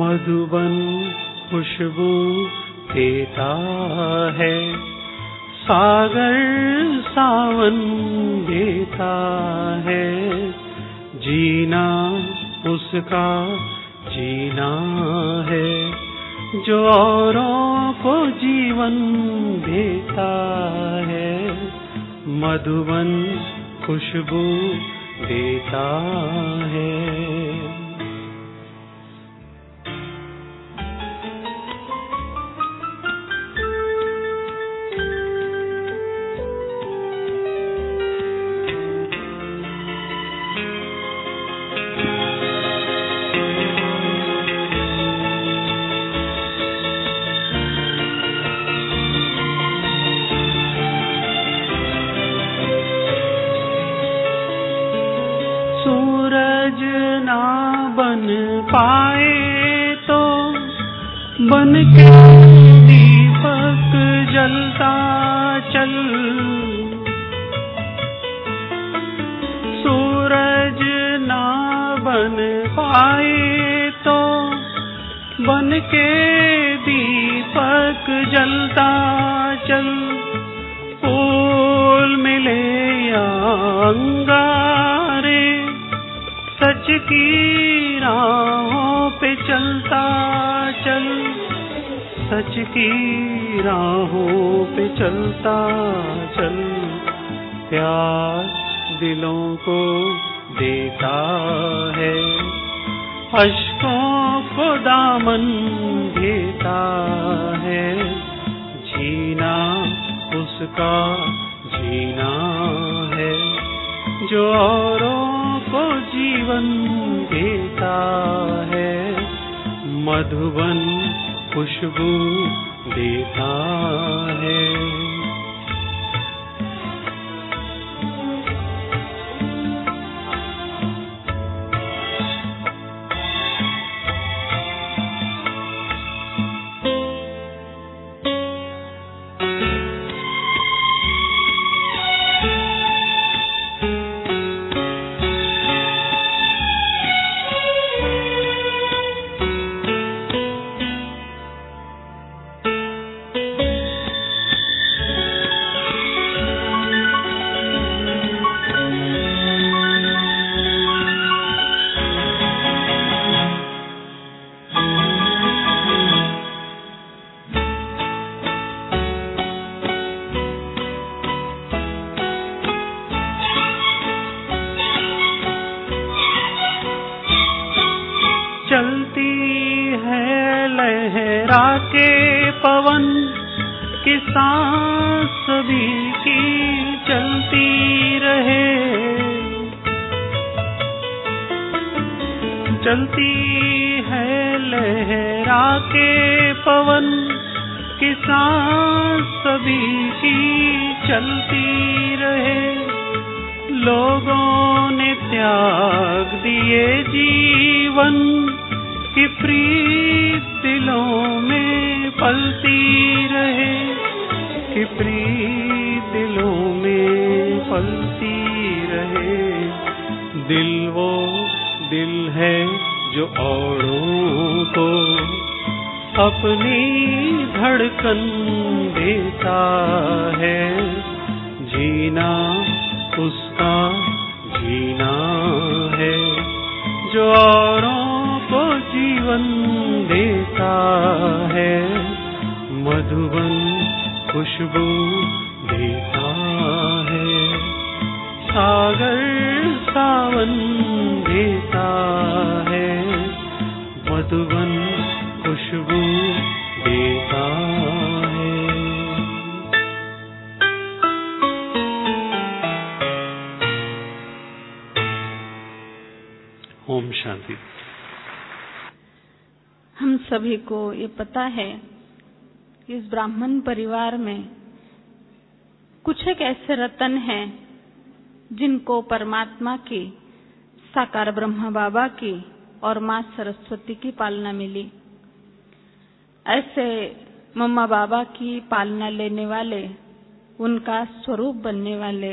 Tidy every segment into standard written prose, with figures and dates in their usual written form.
मधुबन खुशबू देता है, सागर सावन देता है, जीना उसका जीना है, जो औरों को जीवन देता है। मधुबन खुशबू देता है। सूरज ना बन पाए तो बन के दीपक जलता चल, सूरज ना बन पाए तो बन के दीपक जलता चल, फूल मिले या अंगारे सच की राहों पे चलता चल, सच की राहों पे चलता चल, प्यार दिलों को देता है, अश्कों को दामन देता है, जीना उसका जीना है, जो औरों को जीवन देता है। मधुबन खुशबू देता है। चलती है लहरा के पवन की सांस सभी की चलती रहे, चलती है लहरा के पवन की सांस सभी की चलती रहे, लोगों ने त्याग दिए जीवन की प्रीत दिलों में पलती रहे, कि प्रीत दिलों में पलती रहे, दिल वो दिल है जो औरों को अपनी धड़कन देता है, जीना उसका जीना है, जो औरों को जीवन देता है। मधुबन खुशबू देता है, सागर सावन देता है, मधुबन खुशबू देता है। ओम शांति। हम सभी को ये पता है कि इस ब्राह्मण परिवार में कुछ एक ऐसे रतन हैं जिनको परमात्मा की, साकार ब्रह्मा बाबा की और माँ सरस्वती की पालना मिली। ऐसे मम्मा बाबा की पालना लेने वाले, उनका स्वरूप बनने वाले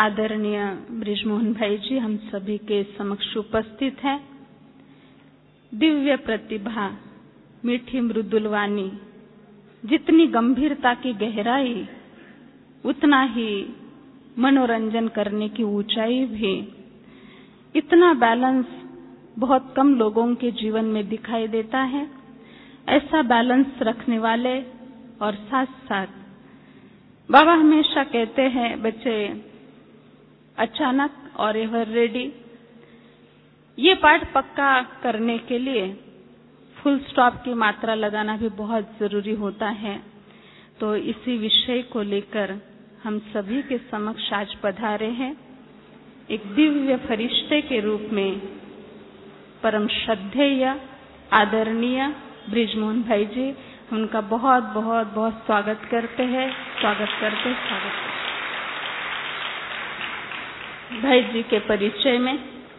आदरणीय बृजमोहन भाई जी हम सभी के समक्ष उपस्थित हैं। दिव्य प्रतिभा, मीठी मृदुलवाणी, जितनी गंभीरता की गहराई, उतना ही मनोरंजन करने की ऊंचाई भी। इतना बैलेंस बहुत कम लोगों के जीवन में दिखाई देता है। ऐसा बैलेंस रखने वाले और साथ साथ बाबा हमेशा कहते हैं, बच्चे अचानक और एवर रेडी। ये पाठ पक्का करने के लिए फुल स्टॉप की मात्रा लगाना भी बहुत जरूरी होता है। तो इसी विषय को लेकर हम सभी के समक्ष आज पधारे हैं। एक दिव्य फरिश्ते के रूप में परम श्रद्धेय आदरणीय बृजमोहन भाई जी, हम उनका बहुत बहुत बहुत स्वागत करते हैं। भाई जी के परिचय में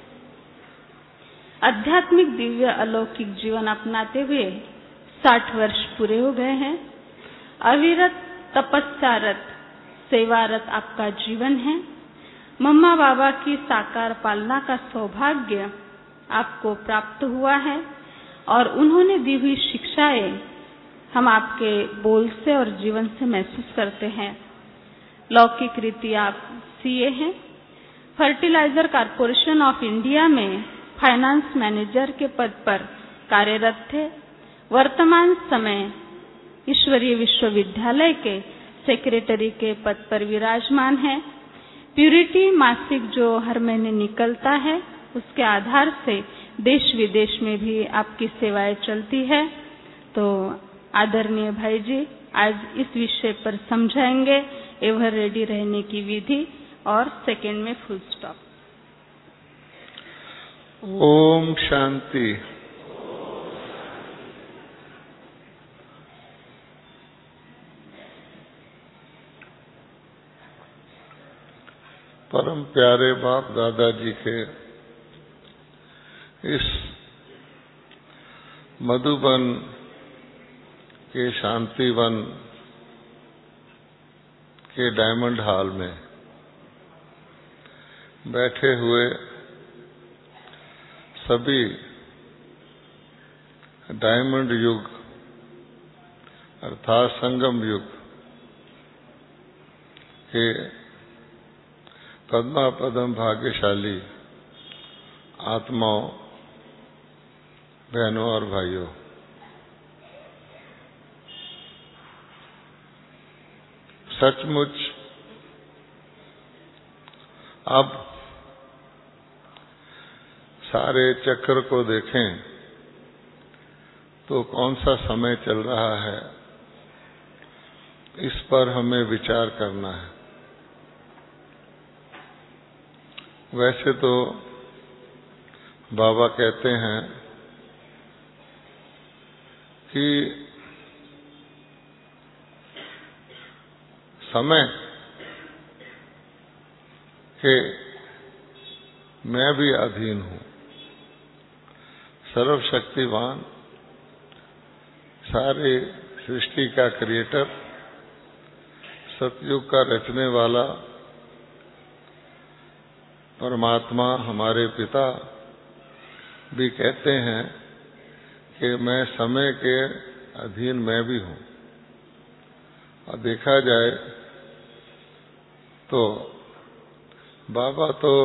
आध्यात्मिक दिव्य अलौकिक जीवन अपनाते हुए 60 वर्ष पूरे हो गए हैं। अविरत तपस्यारत सेवारत आपका जीवन है। मम्मा बाबा की साकार पालना का सौभाग्य आपको प्राप्त हुआ है और उन्होंने दी हुई शिक्षाएं हम आपके बोल से और जीवन से महसूस करते हैं। लौकिक रीति आप सीए हैं। फर्टिलाइजर कॉरपोरेशन ऑफ इंडिया में फाइनेंस मैनेजर के पद पर कार्यरत थे। वर्तमान समय ईश्वरीय विश्वविद्यालय के सेक्रेटरी के पद पर विराजमान है। प्यूरिटी मासिक जो हर महीने निकलता है, उसके आधार से देश विदेश में भी आपकी सेवाएं चलती है। तो आदरणीय भाई जी आज इस विषय पर समझाएंगे एवर रेडी रहने की विधि और सेकंड में फुल स्टॉप। ओम शांति। परम प्यारे बाप दादाजी के इस मधुबन के शांतिवन के डायमंड हॉल में बैठे हुए सभी डायमंड युग अर्थात संगम युग के पद्मा पदम भाग्यशाली आत्माओं, बहनों और भाइयों, सचमुच अब सारे चक्र को देखें तो कौन सा समय चल रहा है, इस पर हमें विचार करना है। वैसे तो बाबा कहते हैं कि समय के मैं भी अधीन हूँ। सर्वशक्तिवान, सारे सृष्टि का क्रिएटर, सतयुग का रचने वाला परमात्मा हमारे पिता भी कहते हैं कि मैं समय के अधीन मैं भी हूँ। और देखा जाए तो बाबा तो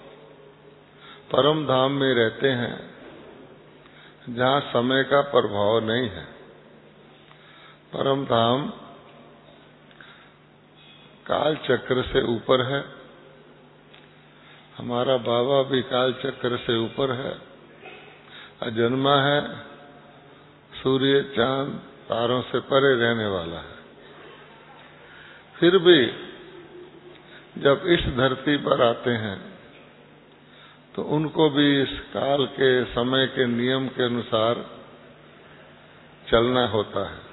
परम धाम में रहते हैं जहाँ समय का प्रभाव नहीं है। परम धाम काल चक्र से ऊपर है। हमारा बाबा भी काल चक्र से ऊपर है। अजन्मा है, सूर्य चांद तारों से परे रहने वाला है। फिर भी जब इस धरती पर आते हैं तो उनको भी इस काल के समय के नियम के अनुसार चलना होता है।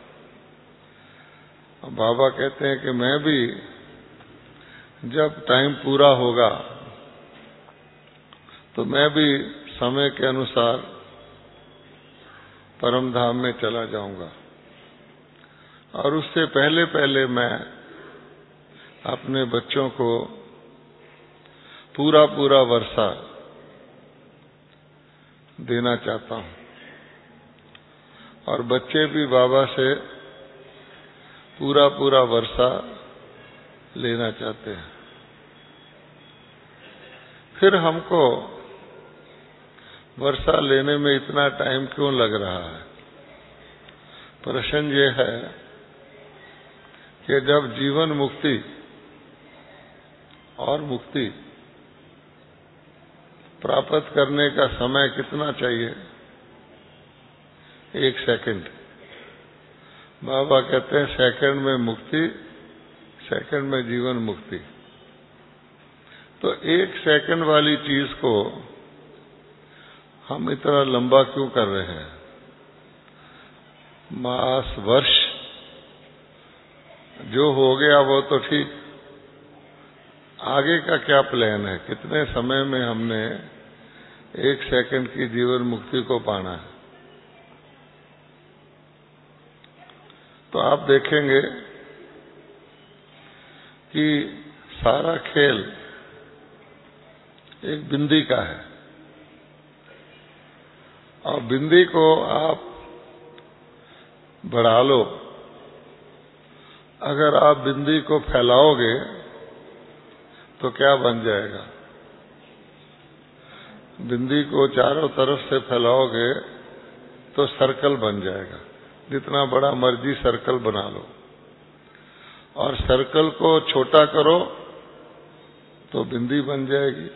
बाबा कहते हैं कि मैं भी जब टाइम पूरा होगा तो मैं भी समय के अनुसार परम धाम में चला जाऊंगा। और उससे पहले पहले मैं अपने बच्चों को पूरा वर्षा देना चाहता हूं। और बच्चे भी बाबा से पूरा पूरा वर्षा लेना चाहते हैं। फिर हमको वर्षा लेने में इतना टाइम क्यों लग रहा है? प्रश्न ये है कि जब जीवन मुक्ति और मुक्ति प्राप्त करने का समय कितना चाहिए? 1 सेकंड। बाबा कहते हैं सेकंड में मुक्ति, सेकंड में जीवन मुक्ति। तो 1 सेकंड वाली चीज को हम इतना लंबा क्यों कर रहे हैं? मास वर्ष जो हो गया वो तो ठीक, आगे का क्या प्लान है? कितने समय में हमने 1 सेकंड की जीवन मुक्ति को पाना है? तो आप देखेंगे कि सारा खेल एक बिंदी का है, और बिंदी को आप बढ़ा लो, अगर आप बिंदी को फैलाओगे तो क्या बन जाएगा? बिंदी को चारों तरफ से फैलाओगे तो सर्कल बन जाएगा। जितना बड़ा मर्जी सर्कल बना लो, और सर्कल को छोटा करो तो बिंदी बन जाएगी।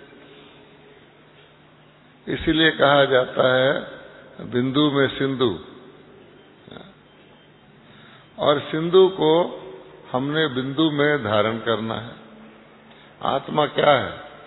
इसीलिए कहा जाता है बिंदु में सिंधु, और सिंधु को हमने बिंदु में धारण करना है। आत्मा क्या है?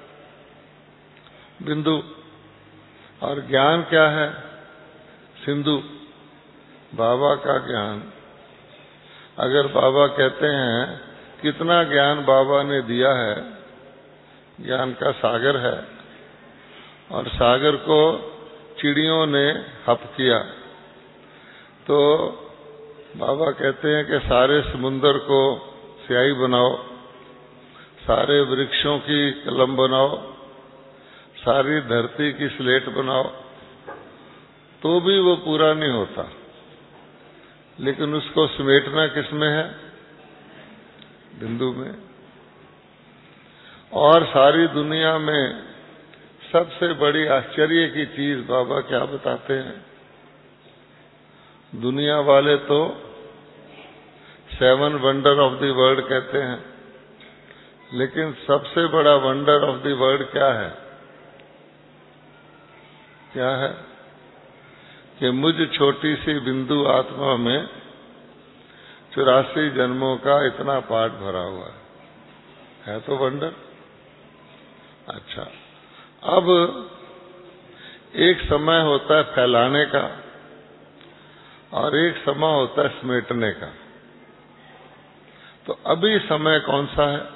बिंदु। और ज्ञान क्या है? सिंधु। बाबा का ज्ञान, अगर बाबा कहते हैं कितना ज्ञान बाबा ने दिया है, ज्ञान का सागर है, और सागर को चिड़ियों ने हप किया, तो बाबा कहते हैं कि सारे समुंदर को स्याही बनाओ, सारे वृक्षों की कलम बनाओ, सारी धरती की स्लेट बनाओ, तो भी वो पूरा नहीं होता। लेकिन उसको समेटना किसमें है? बिंदु में। और सारी दुनिया में सबसे बड़ी आश्चर्य की चीज बाबा क्या बताते हैं? दुनिया वाले तो 7 वंडर ऑफ द वर्ल्ड कहते हैं, लेकिन सबसे बड़ा वंडर ऑफ द वर्ल्ड क्या है? क्या है? कि मुझ छोटी सी बिंदु आत्मा में 84 जन्मों का इतना पाठ भरा हुआ है तो वंडर। अच्छा, अब एक समय होता है फैलाने का और एक समय होता है समेटने का। तो अभी समय कौन सा है?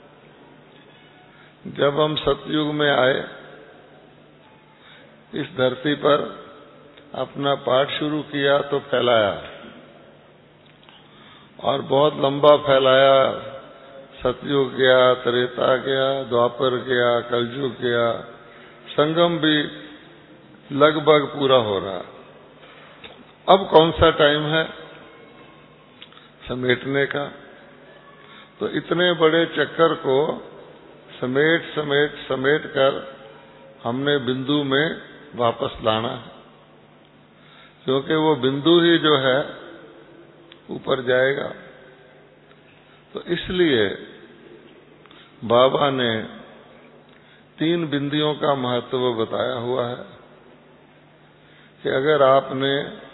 जब हम सतयुग में आए, इस धरती पर अपना पाठ शुरू किया तो फैलाया, और बहुत लंबा फैलाया। सतयुग गया, त्रेता गया, द्वापर गया, कलयुग गया, संगम भी लगभग पूरा हो रहा। अब कौन सा टाइम है? समेटने का। तो इतने बड़े चक्कर को समेट कर हमने बिंदु में वापस लाना है, क्योंकि वो बिंदु ही जो है ऊपर जाएगा। तो इसलिए बाबा ने 3 बिंदियों का महत्व बताया हुआ है कि अगर आपने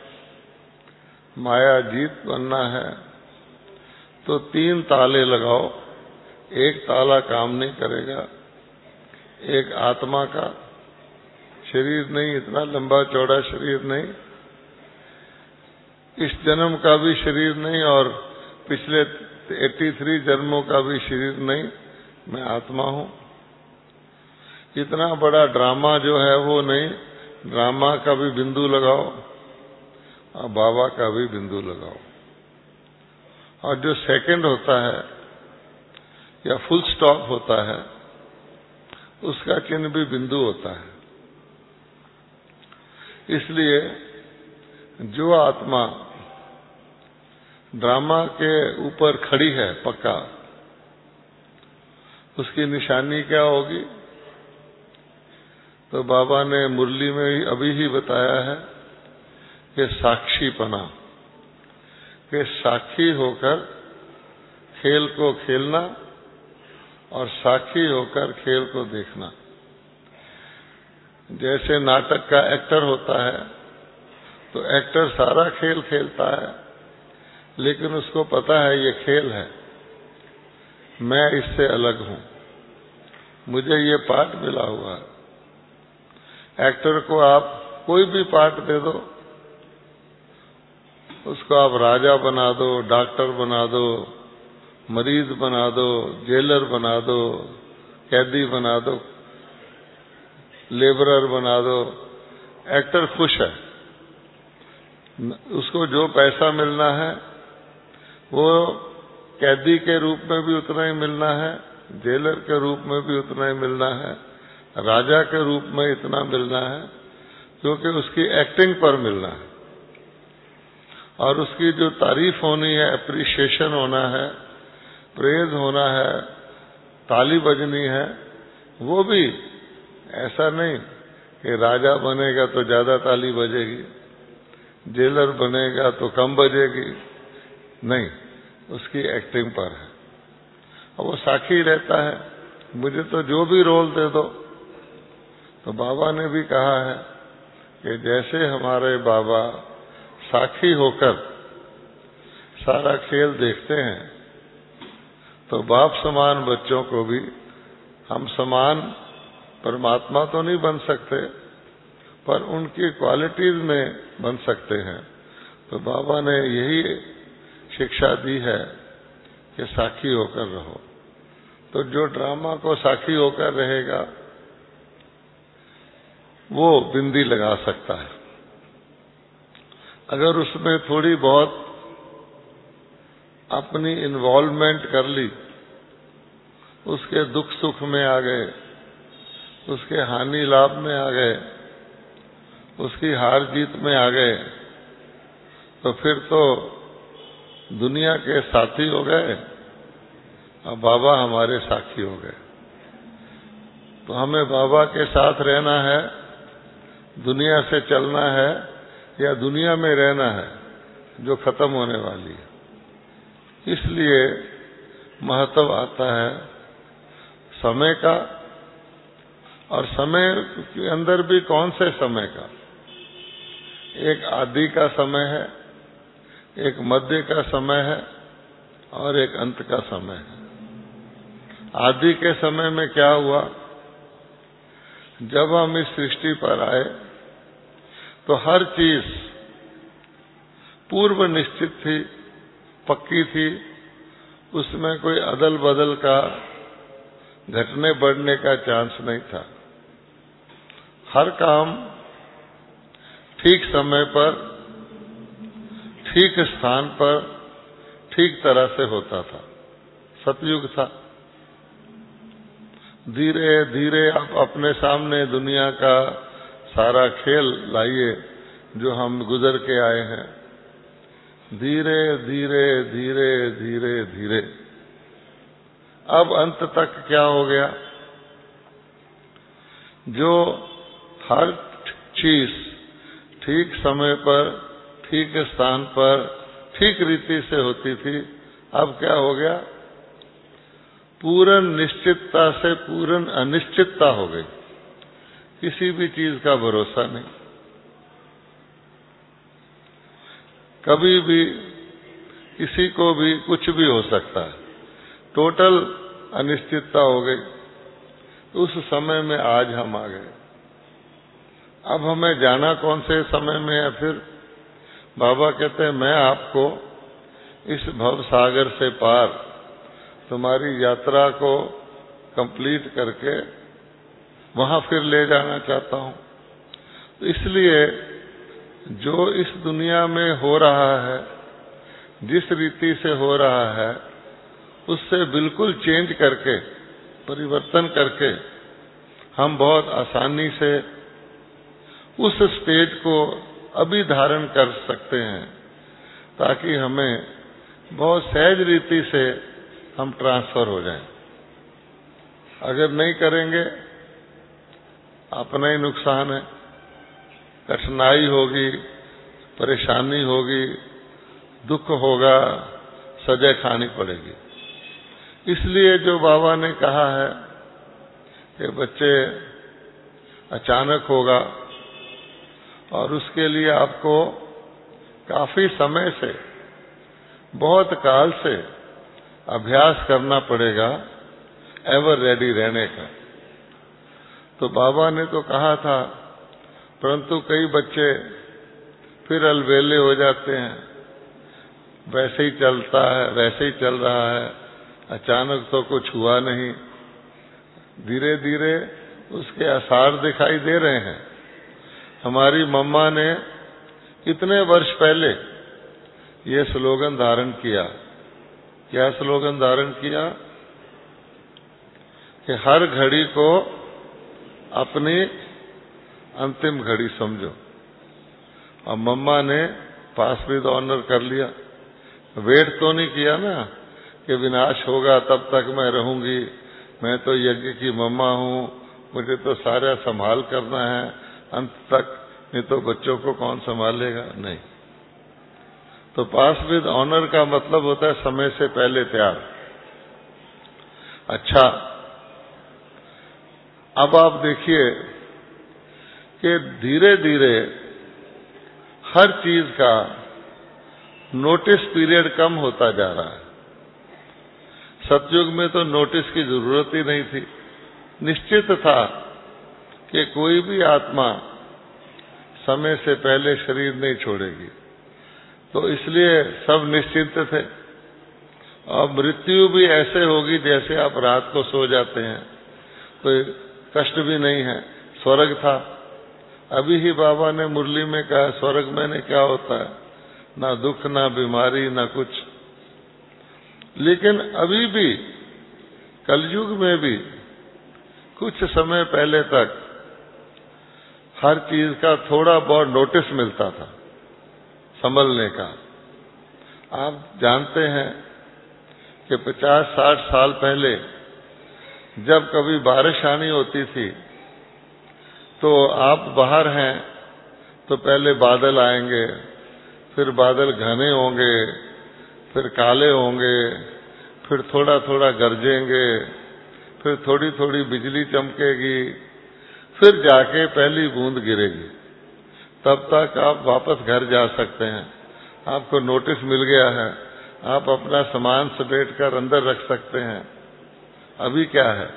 माया जीत बनना है तो 3 ताले लगाओ। एक ताला काम नहीं करेगा, एक आत्मा का, शरीर नहीं, इतना लंबा चौड़ा शरीर नहीं, इस जन्म का भी शरीर नहीं, और पिछले 83 जन्मों का भी शरीर नहीं, मैं आत्मा हूं। इतना बड़ा ड्रामा जो है वो नहीं, ड्रामा का भी बिंदु लगाओ और बाबा का भी बिंदु लगाओ। और जो सेकंड होता है या फुल स्टॉप होता है, उसका चिन्ह भी बिंदु होता है। इसलिए जो आत्मा ड्रामा के ऊपर खड़ी है पक्का, उसकी निशानी क्या होगी? तो बाबा ने मुरली में अभी ही बताया है कि साक्षीपना, कि साक्षी होकर खेल को खेलना और साक्षी होकर खेल को देखना। जैसे नाटक का एक्टर होता है तो एक्टर सारा खेल खेलता है, लेकिन उसको पता है ये खेल है, मैं इससे अलग हूं, मुझे ये पार्ट मिला हुआ है। एक्टर को आप कोई भी पार्ट दे दो, उसको आप राजा बना दो, डॉक्टर बना दो, मरीज बना दो, जेलर बना दो, कैदी बना दो, लेबरर बना दो, एक्टर खुश है। उसको जो पैसा मिलना है वो कैदी के रूप में भी उतना ही मिलना है, जेलर के रूप में भी उतना ही मिलना है, राजा के रूप में इतना मिलना है, क्योंकि उसकी एक्टिंग पर मिलना है। और उसकी जो तारीफ होनी है, अप्रिशिएशन होना है, प्रेज होना है, ताली बजनी है, वो भी ऐसा नहीं कि राजा बनेगा तो ज्यादा ताली बजेगी, जेलर बनेगा तो कम बजेगी, नहीं, उसकी एक्टिंग पर है। और वो साक्षी रहता है, मुझे तो जो भी रोल दे दो। तो बाबा ने भी कहा है कि जैसे हमारे बाबा साक्षी होकर सारा खेल देखते हैं, तो बाप समान बच्चों को भी हम समान परमात्मा तो नहीं बन सकते, पर उनकी क्वालिटीज में बन सकते हैं। तो बाबा ने यही शिक्षा दी है कि साक्षी होकर रहो। तो जो ड्रामा को साक्षी होकर रहेगा वो बिंदी लगा सकता है। अगर उसमें थोड़ी बहुत अपनी इन्वॉल्वमेंट कर ली, उसके दुख सुख में आ गए, उसके हानि लाभ में आ गए, उसकी हार जीत में आ गए, तो फिर तो दुनिया के साथी हो गए और बाबा हमारे साथी हो गए। तो हमें बाबा के साथ रहना है, दुनिया से चलना है, या दुनिया में रहना है जो खत्म होने वाली है। इसलिए महत्व आता है समय का, और समय के अंदर भी कौन से समय का? एक आदि का समय है, एक मध्य का समय है, और एक अंत का समय है। आदि के समय में क्या हुआ? जब हम इस सृष्टि पर आए तो हर चीज पूर्व निश्चित थी, पक्की थी, उसमें कोई अदल बदल का, घटने बढ़ने का चांस नहीं था। हर काम ठीक समय पर, ठीक स्थान पर, ठीक तरह से होता था। सतयुग था। धीरे धीरे आप अपने सामने दुनिया का सारा खेल लाइए जो हम गुजर के आए हैं। धीरे धीरे धीरे धीरे धीरे अब अंत तक क्या हो गया? जो हर चीज ठीक समय पर, ठीक स्थान पर, ठीक रीति से होती थी, अब क्या हो गया? पूर्ण निश्चितता से पूर्ण अनिश्चितता हो गई। किसी भी चीज का भरोसा नहीं, कभी भी किसी को भी कुछ भी हो सकता है। टोटल अनिश्चितता हो गई। उस समय में आज हम आ गए। अब हमें जाना कौन से समय में है? फिर बाबा कहते हैं मैं आपको इस भव सागर से पार तुम्हारी यात्रा को कंप्लीट करके वहां फिर ले जाना चाहता हूं। तो इसलिए जो इस दुनिया में हो रहा है, जिस रीति से हो रहा है, उससे बिल्कुल चेंज करके, परिवर्तन करके हम बहुत आसानी से उस स्टेज को अभी धारण कर सकते हैं, ताकि हमें बहुत सहज रीति से हम ट्रांसफर हो जाएं। अगर नहीं करेंगे अपना ही नुकसान है, कठिनाई होगी, परेशानी होगी, दुख होगा, सजा खानी पड़ेगी। इसलिए जो बाबा ने कहा है कि बच्चे अचानक होगा और उसके लिए आपको काफी समय से, बहुत काल से अभ्यास करना पड़ेगा एवर रेडी रहने का। तो बाबा ने तो कहा था, परंतु कई बच्चे फिर अलबेले हो जाते हैं, वैसे ही चलता है, वैसे ही चल रहा है, अचानक तो कुछ हुआ नहीं, धीरे धीरे उसके आसार दिखाई दे रहे हैं। हमारी मम्मा ने कितने वर्ष पहले ये स्लोगन धारण किया। क्या स्लोगन धारण किया? कि हर घड़ी को अपनी अंतिम घड़ी समझो। और मम्मा ने पास विद ऑनर कर लिया। वेट तो नहीं किया ना कि विनाश होगा तब तक मैं रहूंगी, मैं तो यज्ञ की मम्मा हूं, मुझे तो सारा संभाल करना है अंत तक, नहीं तो बच्चों को कौन संभालेगा। नहीं, तो पास विद ऑनर का मतलब होता है समय से पहले तैयार। अच्छा, अब आप देखिए कि धीरे धीरे हर चीज का नोटिस पीरियड कम होता जा रहा है। सतयुग में तो नोटिस की जरूरत ही नहीं थी, निश्चित था कि कोई भी आत्मा समय से पहले शरीर नहीं छोड़ेगी, तो इसलिए सब निश्चिंत थे। और मृत्यु भी ऐसे होगी जैसे आप रात को सो जाते हैं, कोई कष्ट भी नहीं है। स्वर्ग था, अभी ही बाबा ने मुरली में कहा स्वर्ग में क्या होता है, ना दुख, ना बीमारी, ना कुछ। लेकिन अभी भी कलयुग में भी कुछ समय पहले तक हर चीज का थोड़ा बहुत नोटिस मिलता था संभलने का। आप जानते हैं कि 50-60 साल पहले जब कभी बारिश आनी होती थी तो आप बाहर हैं तो पहले बादल आएंगे, फिर बादल घने होंगे, फिर काले होंगे, फिर थोड़ा थोड़ा गरजेंगे, फिर थोड़ी थोड़ी बिजली चमकेगी, फिर जाके पहली बूंद गिरेगी। तब तक आप वापस घर जा सकते हैं, आपको नोटिस मिल गया है, आप अपना सामान समेट कर अंदर रख सकते हैं। अभी क्या है,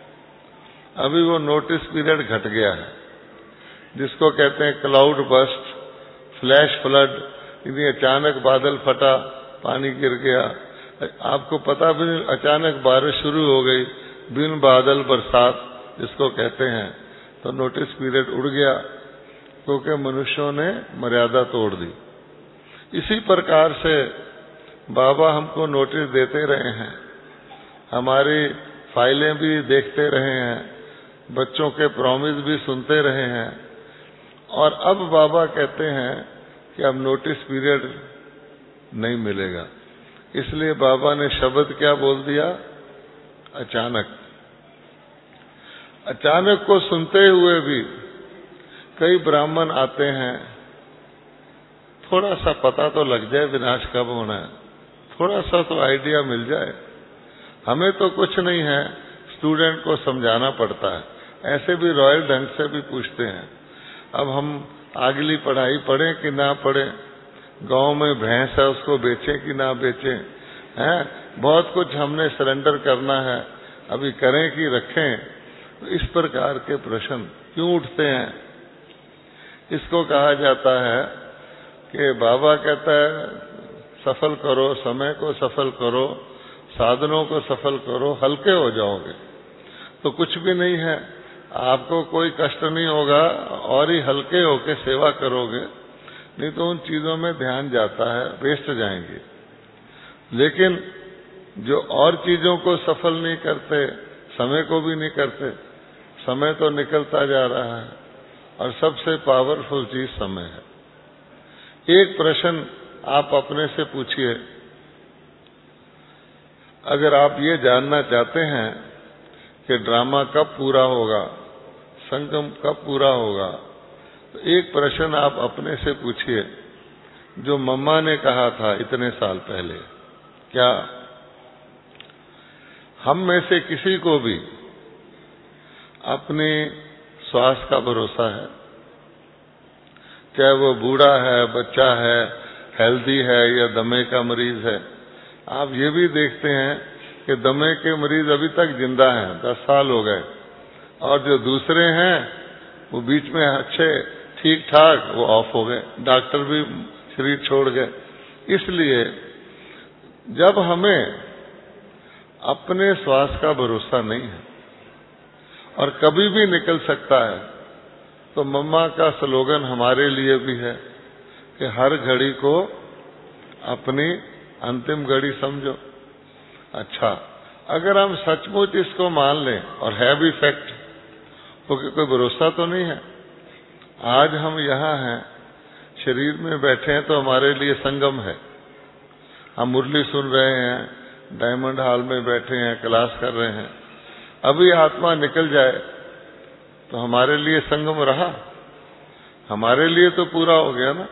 अभी वो नोटिस पीरियड घट गया है, जिसको कहते हैं क्लाउड बस्ट, फ्लैश फ्लड। यदि अचानक बादल फटा, पानी गिर गया, आपको पता भी नहीं, अचानक बारिश शुरू हो गई, बिन बादल बरसात जिसको कहते हैं, तो नोटिस पीरियड उड़ गया, क्योंकि मनुष्यों ने मर्यादा तोड़ दी। इसी प्रकार से बाबा हमको नोटिस देते रहे हैं, हमारी फाइलें भी देखते रहे हैं, बच्चों के प्रॉमिस भी सुनते रहे हैं, और अब बाबा कहते हैं कि अब नोटिस पीरियड नहीं मिलेगा। इसलिए बाबा ने शब्द क्या बोल दिया? अचानक। अचानक को सुनते हुए भी कई ब्राह्मण आते हैं, थोड़ा सा पता तो लग जाए विनाश कब होना है, थोड़ा सा तो आइडिया मिल जाए। हमें तो कुछ नहीं है, स्टूडेंट को समझाना पड़ता है। ऐसे भी रॉयल ढंग से भी पूछते हैं, अब हम अगली पढ़ाई पढ़ें कि ना पढ़ें, गांव में भैंस है उसको बेचें कि ना बेचें, हैं? बहुत कुछ हमने सरेंडर करना है, अभी करें कि रखें। तो इस प्रकार के प्रश्न क्यों उठते हैं? इसको कहा जाता है कि बाबा कहता है सफल करो, समय को सफल करो, साधनों को सफल करो, हल्के हो जाओगे तो कुछ भी नहीं है, आपको कोई कष्ट नहीं होगा, और ही हल्के होके सेवा करोगे, नहीं तो उन चीजों में ध्यान जाता है, वेस्ट जाएंगे। लेकिन जो और चीजों को सफल नहीं करते, समय को भी नहीं करते, समय तो निकलता जा रहा है, और सबसे पावरफुल चीज समय है। एक प्रश्न आप अपने से पूछिए, अगर आप ये जानना चाहते हैं कि ड्रामा कब पूरा होगा, संगम कब पूरा होगा, तो एक प्रश्न आप अपने से पूछिए जो मम्मा ने कहा था इतने साल पहले। क्या हम में से किसी को भी अपने स्वास्थ्य का भरोसा है? चाहे वो बूढ़ा है, बच्चा है, हेल्दी है या दमे का मरीज है। आप ये भी देखते हैं कि दमे के मरीज अभी तक जिंदा हैं, 10 साल हो गए, और जो दूसरे हैं वो बीच में अच्छे ठीक ठाक वो ऑफ हो गए, डॉक्टर भी शरीर छोड़ गए। इसलिए जब हमें अपने स्वास्थ्य का भरोसा नहीं है और कभी भी निकल सकता है, तो मम्मा का स्लोगन हमारे लिए भी है कि हर घड़ी को अपनी अंतिम घड़ी समझो। अच्छा, अगर हम सचमुच इसको मान लें, और है भी फैक्ट, क्योंकि कोई भरोसा तो नहीं है। आज हम यहाँ हैं, शरीर में बैठे हैं तो हमारे लिए संगम है। हम मुरली सुन रहे हैं, डायमंड हॉल में बैठे हैं, क्लास कर रहे हैं। अभी आत्मा निकल जाए तो हमारे लिए संगम रहा? हमारे लिए तो पूरा हो गया ना।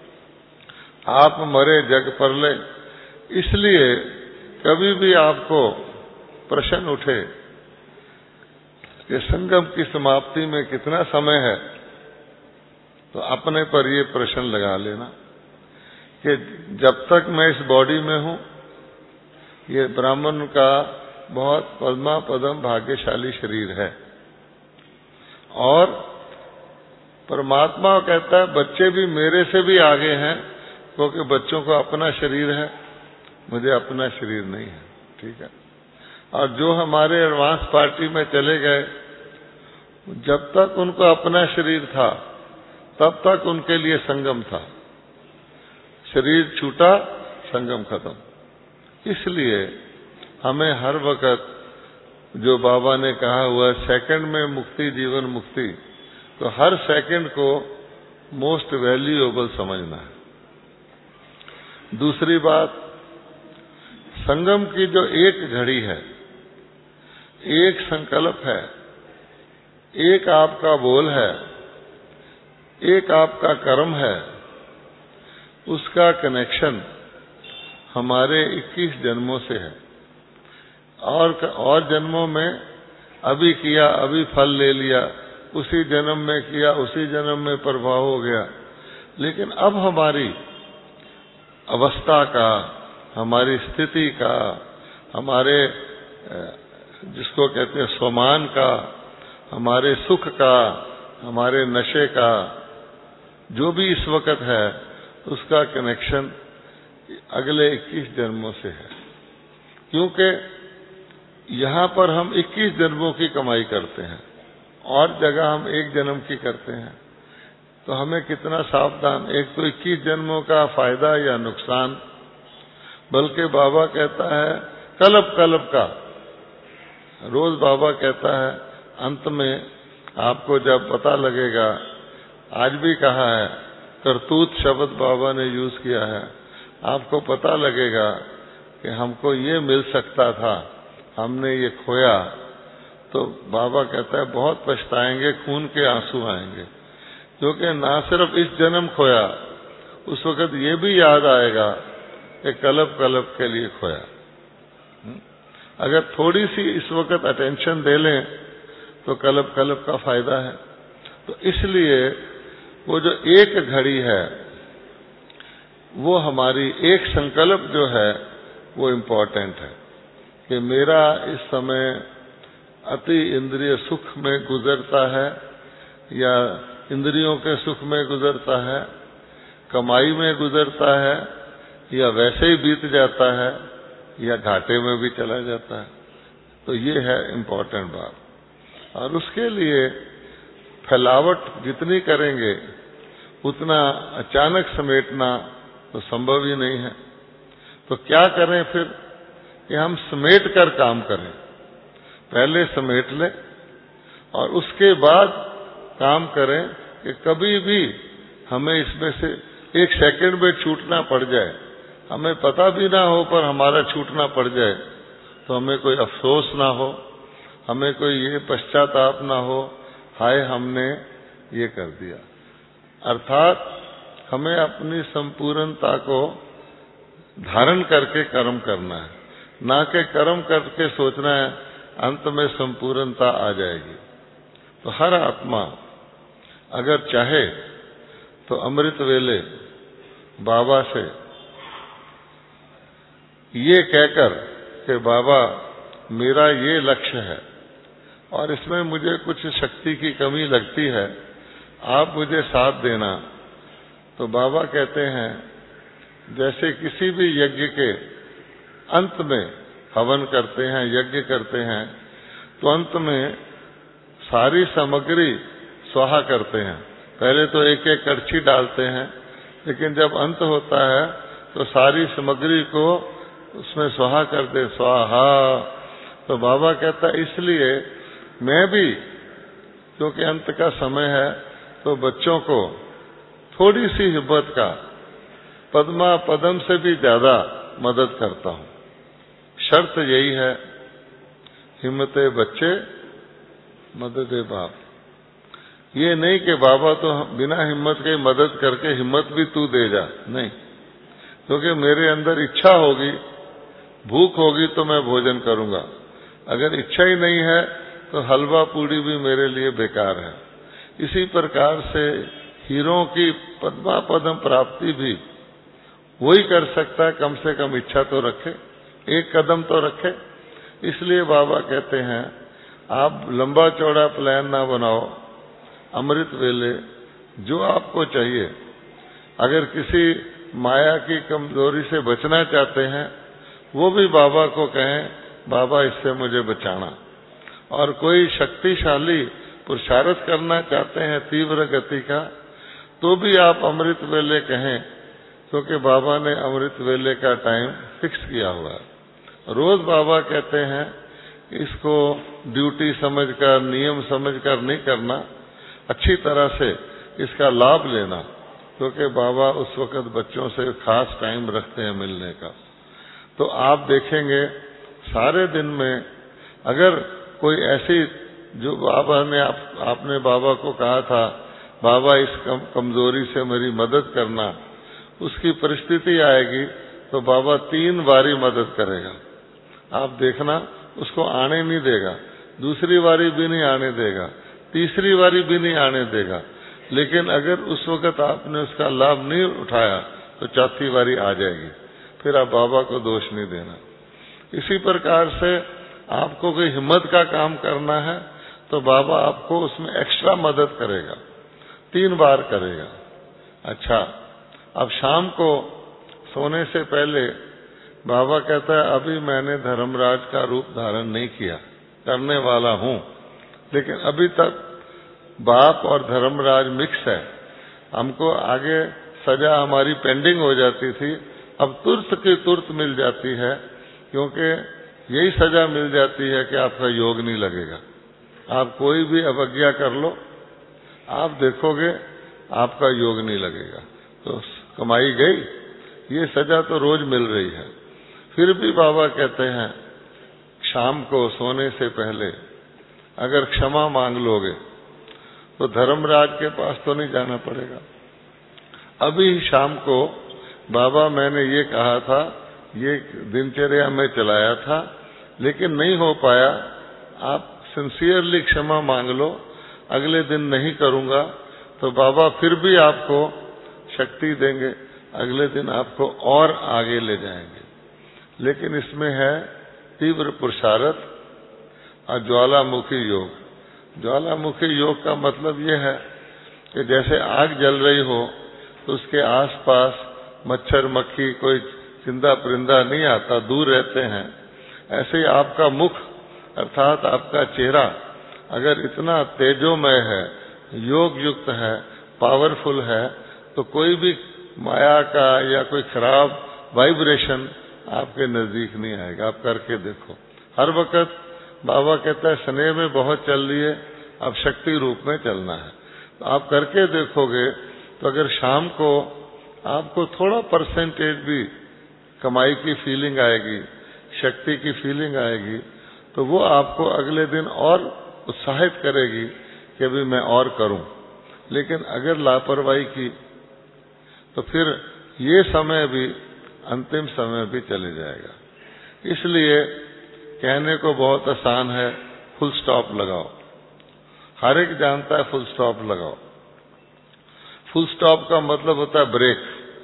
आप मरे जग परले। इसलिए कभी भी आपको प्रश्न उठे कि संगम की समाप्ति में कितना समय है, तो अपने पर ये प्रश्न लगा लेना कि जब तक मैं इस बॉडी में हूं, ये ब्राह्मण का बहुत पद्मा पदम भाग्यशाली शरीर है। और परमात्मा कहता है बच्चे भी मेरे से भी आगे हैं, क्योंकि बच्चों को अपना शरीर है, मुझे अपना शरीर नहीं है। ठीक है। और जो हमारे एडवांस पार्टी में चले गए, जब तक उनको अपना शरीर था तब तक उनके लिए संगम था। शरीर छूटा, संगम खत्म। इसलिए हमें हर वक्त जो बाबा ने कहा हुआ सेकंड में मुक्ति जीवन मुक्ति, तो हर सेकंड को मोस्ट वैल्यूएबल समझना है। दूसरी बात, संगम की जो एक घड़ी है, एक संकल्प है, एक आपका बोल है, एक आपका कर्म है, उसका कनेक्शन हमारे 21 जन्मों से है। और जन्मों में अभी किया, अभी फल ले लिया, उसी जन्म में किया, उसी जन्म में प्रभाव हो गया। लेकिन अब हमारी अवस्था का, हमारी स्थिति का, हमारे जिसको कहते हैं स्वमान का, हमारे सुख का, हमारे नशे का, जो भी इस वक्त है, उसका कनेक्शन अगले 21 जन्मों से है। क्योंकि यहाँ पर हम 21 जन्मों की कमाई करते हैं और जगह हम एक जन्म की करते हैं। तो हमें कितना सावधान, एक तो 21 जन्मों का फायदा या नुकसान, बल्कि बाबा कहता है कल्प कल्प का। रोज बाबा कहता है अंत में आपको जब पता लगेगा, आज भी कहा है, करतूत शब्द बाबा ने यूज किया है, आपको पता लगेगा कि हमको ये मिल सकता था, हमने ये खोया, तो बाबा कहता है बहुत पछताएंगे, खून के आंसू आएंगे। क्योंकि ना सिर्फ इस जन्म खोया, उस वक्त ये भी याद आएगा कि कल्प कल्प के लिए खोया। अगर थोड़ी सी इस वक्त अटेंशन दे लें तो कल्प कल्प का फायदा है। तो इसलिए वो जो एक घड़ी है, वो हमारी एक संकल्प जो है वो इम्पोर्टेंट है कि मेरा इस समय अति इंद्रिय सुख में गुजरता है या इंद्रियों के सुख में गुजरता है, कमाई में गुजरता है, या वैसे ही बीत जाता है, या घाटे में भी चला जाता है। तो ये है इम्पोर्टेंट बात। और उसके लिए फैलावट जितनी करेंगे उतना अचानक समेटना तो संभव ही नहीं है। तो क्या करें फिर कि हम समेट कर काम करें। पहले समेट लें और उसके बाद काम करें कि कभी भी हमें इसमें से एक सेकंड में छूटना पड़ जाए, हमें पता भी ना हो पर हमारा छूटना पड़ जाए, तो हमें कोई अफसोस ना हो, हमें कोई ये पश्चाताप ना हो, हाय हमने ये कर दिया। अर्थात हमें अपनी संपूर्णता को धारण करके कर्म करना है, ना कि कर्म करके सोचना है अंत में संपूर्णता आ जाएगी। तो हर आत्मा अगर चाहे तो अमृत वेले बाबा से ये कहकर कि बाबा मेरा ये लक्ष्य है और इसमें मुझे कुछ शक्ति की कमी लगती है, आप मुझे साथ देना। तो बाबा कहते हैं जैसे किसी भी यज्ञ के अंत में हवन करते हैं, यज्ञ करते हैं, तो अंत में सारी सामग्री स्वाहा करते हैं। पहले तो एक एक कड़छी डालते हैं, लेकिन जब अंत होता है तो सारी सामग्री को उसमें स्वाहा कर दे, स्वाहा। तो बाबा कहता है इसलिए मैं भी, क्योंकि अंत का समय है, तो बच्चों को थोड़ी सी हिम्मत का पद्मा पदम से भी ज्यादा मदद करता हूं। शर्त यही है, हिम्मते बच्चे मददे बाप। ये नहीं कि बाबा तो बिना हिम्मत के मदद करके हिम्मत भी तू दे जा, नहीं, क्योंकि मेरे अंदर इच्छा होगी, भूख होगी तो मैं भोजन करूंगा। अगर इच्छा ही नहीं है तो हलवा पूड़ी भी मेरे लिए बेकार है। इसी प्रकार से हीरों की पद्मा पदम प्राप्ति भी वही कर सकता है, कम से कम इच्छा तो रखे, एक कदम तो रखे। इसलिए बाबा कहते हैं आप लंबा चौड़ा प्लान ना बनाओ, अमृत वेले जो आपको चाहिए। अगर किसी माया की कमजोरी से बचना चाहते हैं, वो भी बाबा को कहें बाबा इससे मुझे बचाना। और कोई शक्तिशाली पुरुषार्थ करना चाहते हैं तीव्र गति का, तो भी आप अमृत वेले कहें, क्योंकि बाबा ने अमृत वेले का टाइम फिक्स किया हुआ है। रोज बाबा कहते हैं इसको ड्यूटी समझकर, नियम समझकर नहीं करना, अच्छी तरह से इसका लाभ लेना, क्योंकि बाबा उस वक्त बच्चों से खास टाइम रखते हैं मिलने का। तो आप देखेंगे सारे दिन में अगर कोई ऐसी, जो बाबा ने आपने बाबा को कहा था बाबा इस कमजोरी से मेरी मदद करना, उसकी परिस्थिति आएगी तो बाबा 3 बारी मदद करेगा। आप देखना उसको आने नहीं देगा, दूसरी बारी भी नहीं आने देगा, तीसरी बारी भी नहीं आने देगा। लेकिन अगर उस वक्त आपने उसका लाभ नहीं उठाया तो चौथी बारी आ जाएगी, फिर आप बाबा को दोष नहीं देना। इसी प्रकार से आपको कोई हिम्मत का काम करना है तो बाबा आपको उसमें एक्स्ट्रा मदद करेगा, 3 बार करेगा। अच्छा, अब शाम को सोने से पहले बाबा कहता है अभी मैंने धर्मराज का रूप धारण नहीं किया, करने वाला हूं, लेकिन अभी तक बाप और धर्मराज मिक्स है। हमको आगे सजा हमारी पेंडिंग हो जाती थी, अब तुरंत की तुरंत मिल जाती है, क्योंकि यही सजा मिल जाती है कि आपका योग नहीं लगेगा। आप कोई भी अवज्ञा कर लो, आप देखोगे आपका योग नहीं लगेगा, तो कमाई गई। ये सजा तो रोज मिल रही है। फिर भी बाबा कहते हैं शाम को सोने से पहले अगर क्षमा मांग लोगे तो धर्मराज के पास तो नहीं जाना पड़ेगा। अभी शाम को बाबा मैंने ये कहा था, ये दिनचर्या में चलाया था, लेकिन नहीं हो पाया, आप सिंसियरली क्षमा मांग लो, अगले दिन नहीं करूंगा, तो बाबा फिर भी आपको शक्ति देंगे, अगले दिन आपको और आगे ले जाएंगे। लेकिन इसमें है तीव्र पुरुषार्थ और ज्वालामुखी योग। ज्वालामुखी योग का मतलब यह है कि जैसे आग जल रही हो तो उसके आसपास मच्छर मक्खी कोई चिंदा परिंदा नहीं आता, दूर रहते हैं। ऐसे ही आपका मुख अर्थात आपका चेहरा अगर इतना तेजोमय है, योग युक्त है, पावरफुल है, तो कोई भी माया का या कोई खराब वाइब्रेशन आपके नजदीक नहीं आएगा। आप करके देखो। हर वक्त बाबा कहता है स्नेह में बहुत चल रही है, अब शक्ति रूप में चलना है। तो आप करके देखोगे तो अगर शाम को आपको थोड़ा परसेंटेज भी कमाई की फीलिंग आएगी, शक्ति की फीलिंग आएगी, तो वो आपको अगले दिन और उत्साहित करेगी कि अभी मैं और करूं। लेकिन अगर लापरवाही की तो फिर ये समय भी, अंतिम समय भी चले जाएगा। इसलिए कहने को बहुत आसान है, फुल स्टॉप लगाओ। हर एक जानता है फुल स्टॉप लगाओ। फुल स्टॉप का मतलब होता है ब्रेक।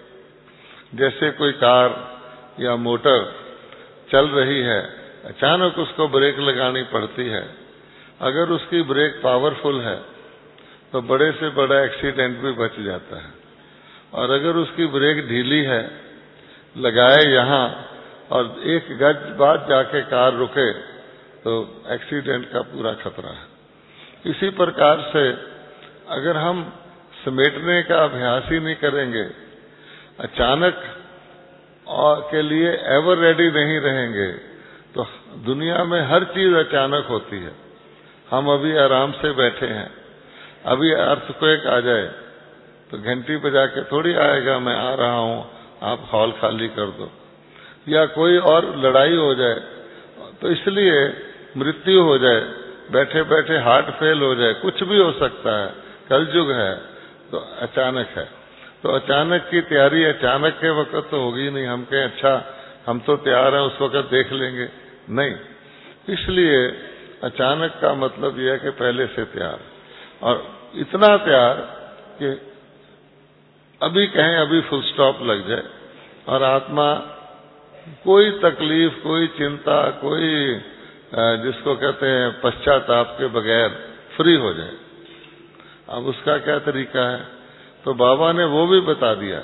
जैसे कोई कार या मोटर चल रही है, अचानक उसको ब्रेक लगानी पड़ती है। अगर उसकी ब्रेक पावरफुल है तो बड़े से बड़ा एक्सीडेंट भी बच जाता है, और अगर उसकी ब्रेक ढीली है, लगाए यहाँ और एक गज बाद जाके कार रुके तो एक्सीडेंट का पूरा खतरा है। इसी प्रकार से अगर हम समेटने का अभ्यास ही नहीं करेंगे, अचानक और के लिए एवर रेडी नहीं रहेंगे, तो दुनिया में हर चीज अचानक होती है। हम अभी आराम से बैठे हैं, अभी अर्थक्वेक आ जाए तो घंटी बजा के थोड़ी आएगा मैं आ रहा हूं, आप हॉल खाली कर दो। या कोई और लड़ाई हो जाए, तो इसलिए मृत्यु हो जाए, बैठे बैठे हार्ट फेल हो जाए, कुछ भी हो सकता है, कलयुग है, तो अचानक है। तो अचानक की तैयारी अचानक के वक्त तो होगी नहीं। हम कहें अच्छा हम तो तैयार हैं, उस वक्त देख लेंगे, नहीं। इसलिए अचानक का मतलब यह है कि पहले से तैयार, और इतना तैयार कि अभी कहें अभी फुल स्टॉप लग जाए और आत्मा कोई तकलीफ, कोई चिंता, कोई जिसको कहते हैं पश्चाताप के बगैर फ्री हो जाए। अब उसका क्या तरीका है, तो बाबा ने वो भी बता दिया।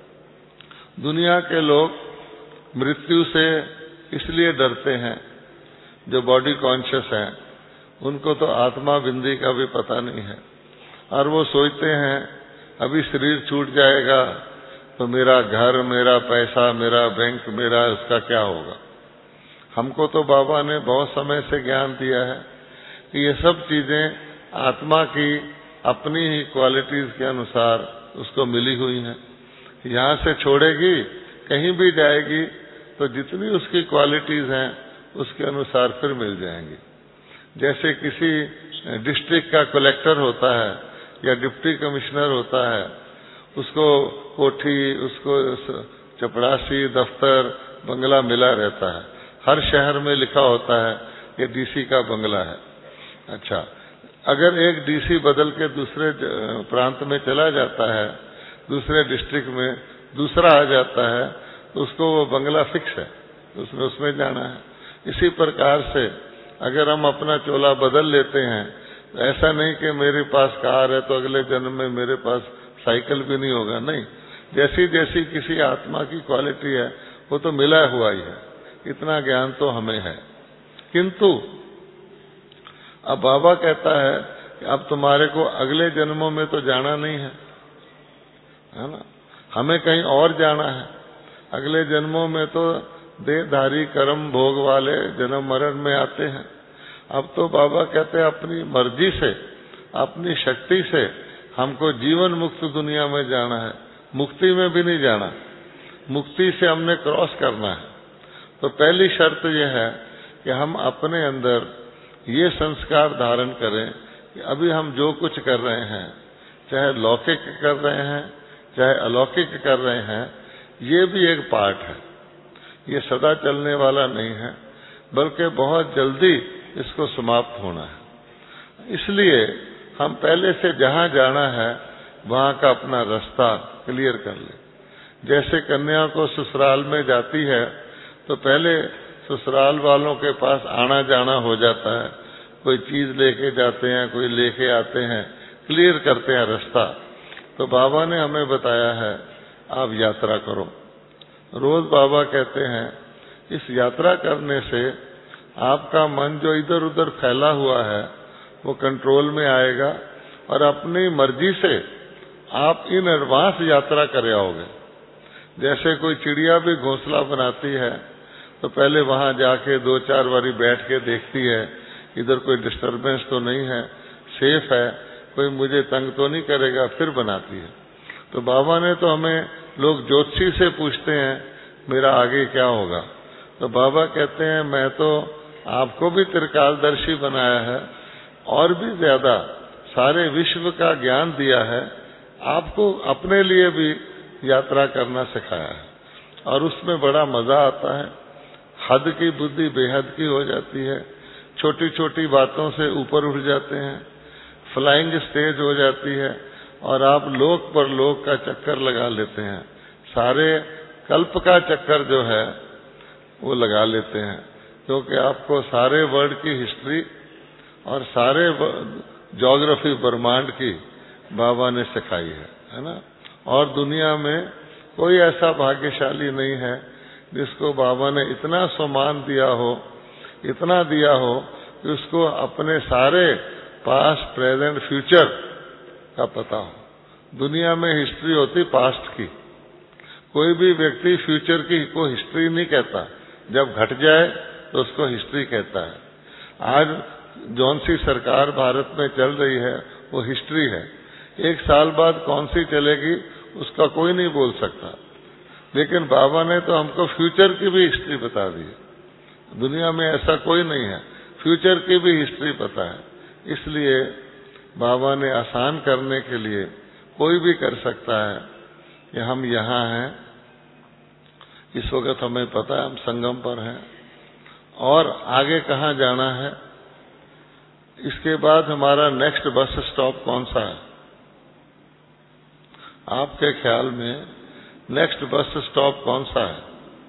दुनिया के लोग मृत्यु से इसलिए डरते हैं, जो बॉडी कॉन्शियस हैं, उनको तो आत्मा बिंदी का भी पता नहीं है, और वो सोचते हैं अभी शरीर छूट जाएगा तो मेरा घर, मेरा पैसा, मेरा बैंक, मेरा उसका क्या होगा। हमको तो बाबा ने बहुत समय से ज्ञान दिया है कि ये सब चीजें आत्मा की अपनी ही क्वालिटीज के अनुसार उसको मिली हुई हैं। यहाँ से छोड़ेगी, कहीं भी जाएगी तो जितनी उसकी क्वालिटीज हैं उसके अनुसार फिर मिल जाएंगी। जैसे किसी डिस्ट्रिक्ट का कलेक्टर होता है या डिप्टी कमिश्नर होता है, उसको कोठी, उसको चपरासी, दफ्तर, बंगला मिला रहता है। हर शहर में लिखा होता है कि डीसी का बंगला है। अच्छा, अगर एक डीसी बदल के दूसरे प्रांत में चला जाता है, दूसरे डिस्ट्रिक्ट में दूसरा आ जाता है, तो उसको वो बंगला फिक्स है, उसमें जाना है। इसी प्रकार से अगर हम अपना चोला बदल लेते हैं, तो ऐसा नहीं कि मेरे पास कार है तो अगले जन्म में मेरे पास साइकिल भी नहीं होगा, नहीं। जैसी जैसी किसी आत्मा की क्वालिटी है वो तो मिला हुआ ही है, इतना ज्ञान तो हमें है। किंतु अब बाबा कहता है कि अब तुम्हारे को अगले जन्मों में तो जाना नहीं है, है ना, हमें कहीं और जाना है। अगले जन्मों में तो देहधारी कर्म भोग वाले जन्म मरण में आते हैं। अब तो बाबा कहते हैं अपनी मर्जी से, अपनी शक्ति से हमको जीवन मुक्त दुनिया में जाना है, मुक्ति में भी नहीं जाना। मुक्ति से हमने क्रॉस करना है। तो पहली शर्त यह है कि हम अपने अंदर ये संस्कार धारण करें कि अभी हम जो कुछ कर रहे हैं, चाहे लौकिक कर रहे हैं चाहे अलौकिक कर रहे हैं, ये भी एक पार्ट है। ये सदा चलने वाला नहीं है, बल्कि बहुत जल्दी इसको समाप्त होना है। इसलिए हम पहले से जहां जाना है वहां का अपना रास्ता क्लियर कर लें। जैसे कन्या को ससुराल में जाती है तो पहले ससुराल वालों के पास आना जाना हो जाता है, कोई चीज लेके जाते हैं, कोई लेके आते हैं, क्लियर करते हैं रास्ता। तो बाबा ने हमें बताया है आप यात्रा करो। रोज बाबा कहते हैं इस यात्रा करने से आपका मन जो इधर उधर फैला हुआ है वो कंट्रोल में आएगा, और अपनी मर्जी से आप इन एडवांस यात्रा कर आओगे। जैसे कोई चिड़िया भी घोंसला बनाती है तो पहले वहां जाके 2-4 बारी बैठ के देखती है इधर कोई डिस्टरबेंस तो नहीं है, सेफ है, कोई मुझे तंग तो नहीं करेगा, फिर बनाती है। तो बाबा ने तो हमें लोग ज्योतिषी से पूछते हैं मेरा आगे क्या होगा, तो बाबा कहते हैं मैं तो आपको भी त्रिकालदर्शी बनाया है और भी ज्यादा सारे विश्व का ज्ञान दिया है, आपको अपने लिए भी यात्रा करना सिखाया है और उसमें बड़ा मजा आता है। हद की बुद्धि बेहद की हो जाती है, छोटी छोटी बातों से ऊपर उठ जाते हैं, फ्लाइंग स्टेज हो जाती है और आप लोक पर लोक का चक्कर लगा लेते हैं, सारे कल्प का चक्कर जो है वो लगा लेते हैं, क्योंकि आपको सारे वर्ल्ड की हिस्ट्री और सारे ज्योग्राफी ब्रह्मांड की बाबा ने सिखाई है ना। और दुनिया में कोई ऐसा भाग्यशाली नहीं है जिसको बाबा ने इतना सम्मान दिया हो, इतना दिया हो कि उसको अपने सारे पास्ट प्रेजेंट फ्यूचर का पता हो। दुनिया में हिस्ट्री होती पास्ट की, कोई भी व्यक्ति फ्यूचर की को हिस्ट्री नहीं कहता, जब घट जाए तो उसको हिस्ट्री कहता है। आज जौन सी सरकार भारत में चल रही है वो हिस्ट्री है, एक साल बाद कौन सी चलेगी उसका कोई नहीं बोल सकता, लेकिन बाबा ने तो हमको फ्यूचर की भी हिस्ट्री बता दी। दुनिया में ऐसा कोई नहीं है, फ्यूचर की भी हिस्ट्री पता है। इसलिए बाबा ने आसान करने के लिए, कोई भी कर सकता है कि हम यहाँ हैं, इस वक्त हमें पता है हम संगम पर हैं और आगे कहाँ जाना है, इसके बाद हमारा नेक्स्ट बस स्टॉप कौन सा है। आपके ख्याल में नेक्स्ट बस स्टॉप कौन सा है?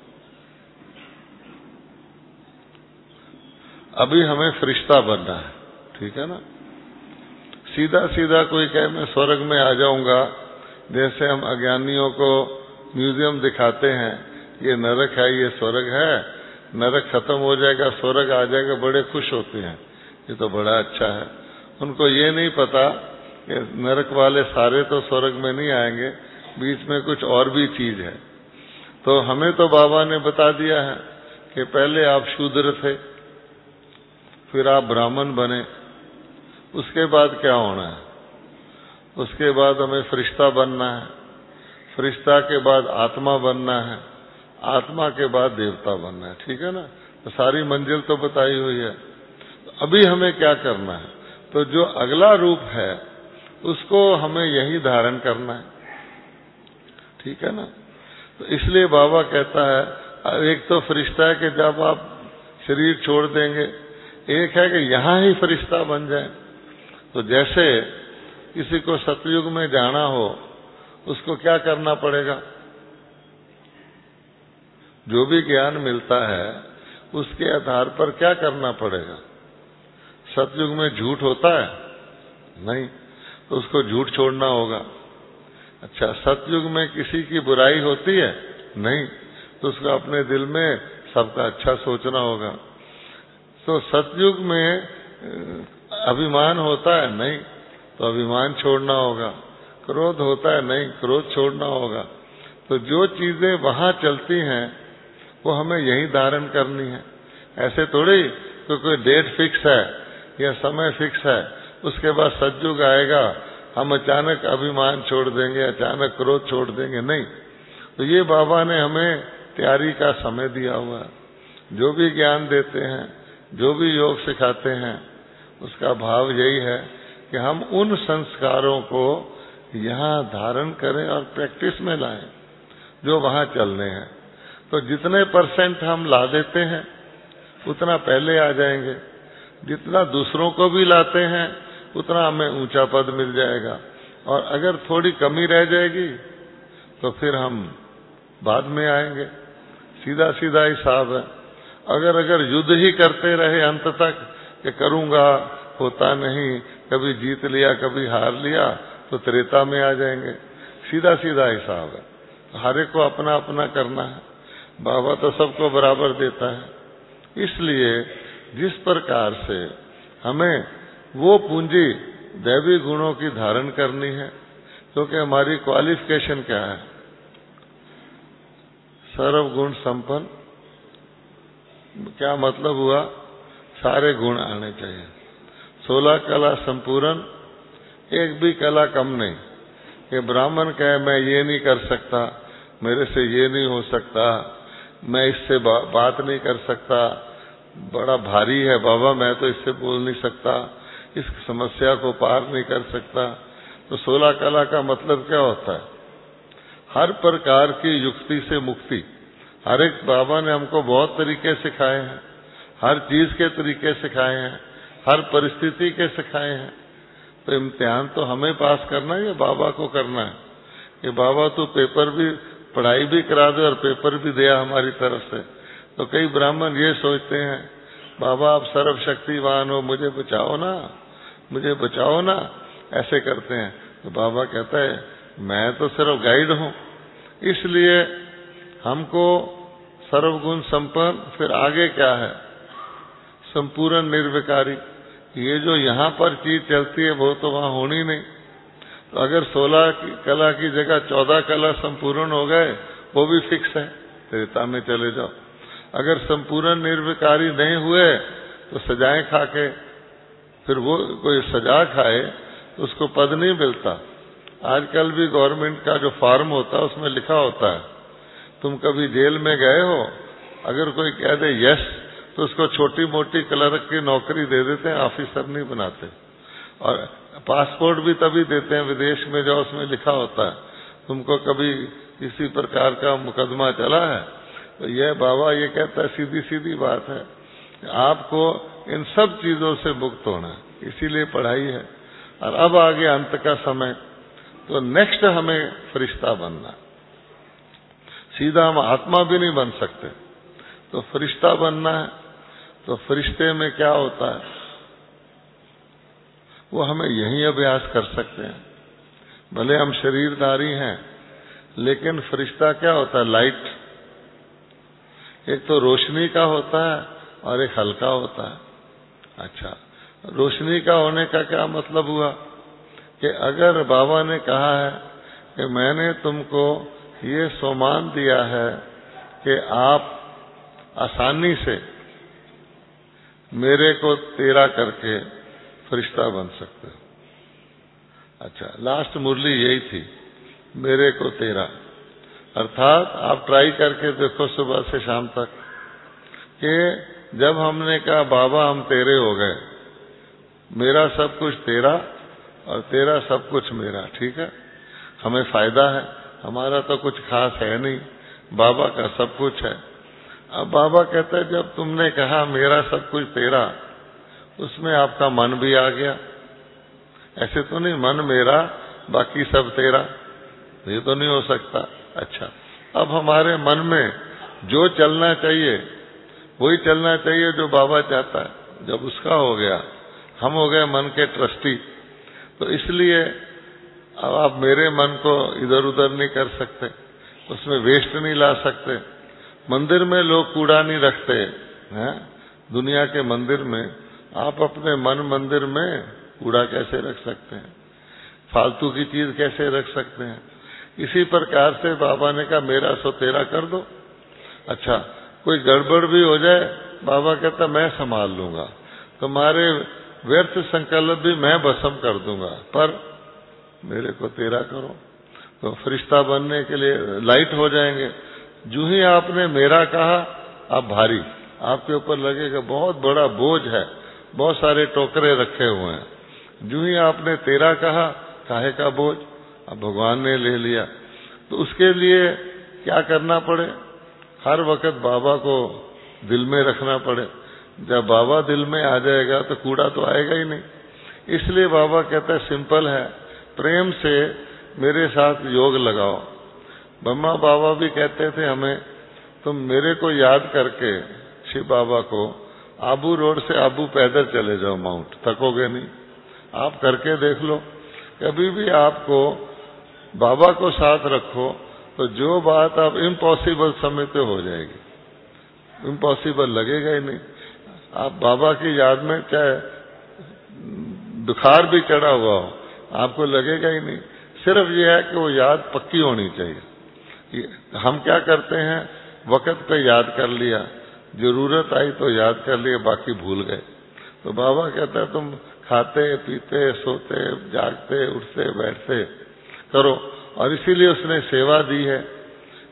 अभी हमें फरिश्ता बनना है, ठीक है ना। सीधा सीधा कोई कहे मैं स्वर्ग में आ जाऊंगा, जैसे हम अज्ञानियों को म्यूजियम दिखाते हैं, ये नरक है ये स्वर्ग है, नरक खत्म हो जाएगा स्वर्ग आ जाएगा, बड़े खुश होते हैं, ये तो बड़ा अच्छा है। उनको ये नहीं पता कि नरक वाले सारे तो स्वर्ग में नहीं आएंगे, बीच में कुछ और भी चीज है। तो हमें तो बाबा ने बता दिया है कि पहले आप शूद्र थे, फिर आप ब्राह्मण बने, उसके बाद क्या होना है, उसके बाद हमें फरिश्ता बनना है, फरिश्ता के बाद आत्मा बनना है, आत्मा के बाद देवता बनना है, ठीक है ना। तो सारी मंजिल तो बताई हुई है। तो अभी हमें क्या करना है, तो जो अगला रूप है उसको हमें यही धारण करना है, ठीक है ना। तो इसलिए बाबा कहता है, एक तो फरिश्ता है कि जब आप शरीर छोड़ देंगे, एक है कि यहां ही फरिश्ता बन जाए। तो जैसे किसी को सतयुग में जाना हो, उसको क्या करना पड़ेगा, जो भी ज्ञान मिलता है उसके आधार पर क्या करना पड़ेगा। सतयुग में झूठ होता है नहीं, तो उसको झूठ छोड़ना होगा। अच्छा, सतयुग में किसी की बुराई होती है नहीं, तो उसको अपने दिल में सबका अच्छा सोचना होगा। तो सतयुग में अभिमान होता है नहीं, तो अभिमान छोड़ना होगा। क्रोध होता है नहीं, क्रोध छोड़ना होगा। तो जो चीजें वहां चलती हैं वो हमें यही धारण करनी है। ऐसे थोड़ी तो कोई डेट फिक्स है या समय फिक्स है, उसके बाद सतयुग आएगा हम अचानक अभिमान छोड़ देंगे, अचानक क्रोध छोड़ देंगे, नहीं। तो ये बाबा ने हमें तैयारी का समय दिया हुआ है। जो भी ज्ञान देते हैं, जो भी योग सिखाते हैं, उसका भाव यही है कि हम उन संस्कारों को यहाँ धारण करें और प्रैक्टिस में लाएं जो वहाँ चलने हैं। तो जितने % हम ला देते हैं उतना पहले आ जाएंगे, जितना दूसरों को भी लाते हैं उतना हमें ऊंचा पद मिल जाएगा, और अगर थोड़ी कमी रह जाएगी तो फिर हम बाद में आएंगे। सीधा सीधा हिसाब है। अगर युद्ध ही करते रहे अंत तक कि करूंगा होता नहीं, कभी जीत लिया कभी हार लिया, तो त्रेता में आ जाएंगे। सीधा सीधा हिसाब है, हर एक को अपना अपना करना है। बाबा तो सबको बराबर देता है। इसलिए जिस प्रकार से हमें वो पूंजी दैवी गुणों की धारण करनी है, क्योंकि हमारी क्वालिफिकेशन क्या है, सर्व गुण संपन्न। क्या मतलब हुआ, सारे गुण आने चाहिए। 16 कला संपूर्ण, एक भी कला कम नहीं। कि ब्राह्मण कहे मैं ये नहीं कर सकता, मेरे से ये नहीं हो सकता, मैं इससे बात नहीं कर सकता, बड़ा भारी है बाबा, मैं तो इससे बोल नहीं सकता, इस समस्या को पार नहीं कर सकता। तो 16 कला का मतलब क्या होता है? हर प्रकार की युक्ति से मुक्ति। हर एक बाबा ने हमको बहुत तरीके सिखाए हैं, हर चीज के तरीके सिखाए हैं, हर परिस्थिति के सिखाए हैं। तो इम्तिहान तो हमें पास करना है या बाबा को करना है? कि बाबा तो पेपर भी, पढ़ाई भी करा दे और पेपर भी दिया हमारी तरफ से। तो कई ब्राह्मण ये सोचते हैं, बाबा आप सर्वशक्तिवान हो, मुझे बचाओ ना, मुझे बचाओ ना, ऐसे करते हैं। तो बाबा कहता है मैं तो सिर्फ गाइड हूं, इसलिए हमको सर्वगुण संपन्न, फिर आगे क्या है? संपूर्ण निर्विकारी। ये जो यहाँ पर चीज चलती है वो तो वहां होनी नहीं। तो अगर 16 कला की जगह 14 कला संपूर्ण हो गए, वो भी फिक्स है, त्रेता में चले जाओ। अगर संपूर्ण निर्विकारी नहीं हुए तो सजाएं खा के, फिर वो कोई सजा खाए तो उसको पद नहीं मिलता। आजकल भी गवर्नमेंट का जो फॉर्म होता है उसमें लिखा होता है, तुम कभी जेल में गए हो? अगर कोई कह दे यस, तो उसको छोटी मोटी क्लर्क की नौकरी दे देते हैं, ऑफिसर नहीं बनाते। और पासपोर्ट भी तभी देते हैं विदेश में जाओ, उसमें लिखा होता है तुमको कभी किसी प्रकार का मुकदमा चला है? तो यह बाबा ये कहता है सीधी सीधी बात है, आपको इन सब चीजों से मुक्त होना है, इसीलिए पढ़ाई है। और अब आ गया अंत का समय, तो नेक्स्ट हमें फरिश्ता बनना। सीधा हम आत्मा भी नहीं बन सकते, तो फरिश्ता बनना है। तो फरिश्ते में क्या होता है वो हमें यही अभ्यास कर सकते हैं। भले हम शरीरधारी हैं, लेकिन फरिश्ता क्या होता है? लाइट। एक तो रोशनी का होता है और एक हल्का होता है। अच्छा, रोशनी का होने का क्या मतलब हुआ? कि अगर बाबा ने कहा है कि मैंने तुमको ये सोमान दिया है कि आप आसानी से मेरे को तेरा करके फरिश्ता बन सकते हो। अच्छा, लास्ट मुरली यही थी, मेरे को तेरा। अर्थात आप ट्राई करके देखो सुबह से शाम तक, कि जब हमने कहा बाबा हम तेरे हो गए, मेरा सब कुछ तेरा और तेरा सब कुछ मेरा, ठीक है, हमें फायदा है, हमारा तो कुछ खास है नहीं, बाबा का सब कुछ है। अब बाबा कहते हैं जब तुमने कहा मेरा सब कुछ तेरा, उसमें आपका मन भी आ गया। ऐसे तो नहीं मन मेरा बाकी सब तेरा, ये तो नहीं हो सकता। अच्छा, अब हमारे मन में जो चलना चाहिए वही चलना चाहिए जो बाबा चाहता है। जब उसका हो गया, हम हो गए मन के ट्रस्टी। तो इसलिए अब आप मेरे मन को इधर उधर नहीं कर सकते, उसमें वेस्ट नहीं ला सकते। मंदिर में लोग कूड़ा नहीं रखते हैं, दुनिया के मंदिर में आप अपने मन मंदिर में कूड़ा कैसे रख सकते हैं? फालतू की चीज कैसे रख सकते हैं? इसी प्रकार से बाबा ने कहा मेरा सो तेरा कर दो। अच्छा, कोई गड़बड़ भी हो जाए, बाबा कहता मैं संभाल लूंगा, तुम्हारे व्यर्थ संकल्प भी मैं भस्म कर दूंगा, पर मेरे को तेरा करो। तो फरिश्ता बनने के लिए लाइट हो जाएंगे। जो ही आपने मेरा कहा, आप भारी, आपके ऊपर लगेगा बहुत बड़ा बोझ है, बहुत सारे टोकरे रखे हुए हैं। जो ही आपने तेरा कहा, काहे का बोझ, अब भगवान ने ले लिया। तो उसके लिए क्या करना पड़े? हर वक्त बाबा को दिल में रखना पड़े। जब बाबा दिल में आ जाएगा तो कूड़ा तो आएगा ही नहीं। इसलिए बाबा कहता है सिंपल है, प्रेम से मेरे साथ योग लगाओ। ब्रह्मा बाबा भी कहते थे हमें, तुम मेरे को याद करके शिव बाबा को आबू रोड से आबू पैदल चले जाओ, माउंट थकोगे नहीं। आप करके देख लो, कभी भी आपको बाबा को साथ रखो तो जो बात आप इम्पॉसिबल समझते हो जाएगी, इम्पॉसिबल लगेगा ही नहीं। आप बाबा की याद में चाहे बुखार भी चढ़ा हुआ हो, आपको लगेगा ही नहीं। सिर्फ ये है कि वो याद पक्की होनी चाहिए। हम क्या करते हैं, वक्त पे याद कर लिया, जरूरत आई तो याद कर लिया, बाकी भूल गए। तो बाबा कहता है तुम खाते पीते सोते जागते उठते बैठते करो। और इसीलिए उसने सेवा दी है।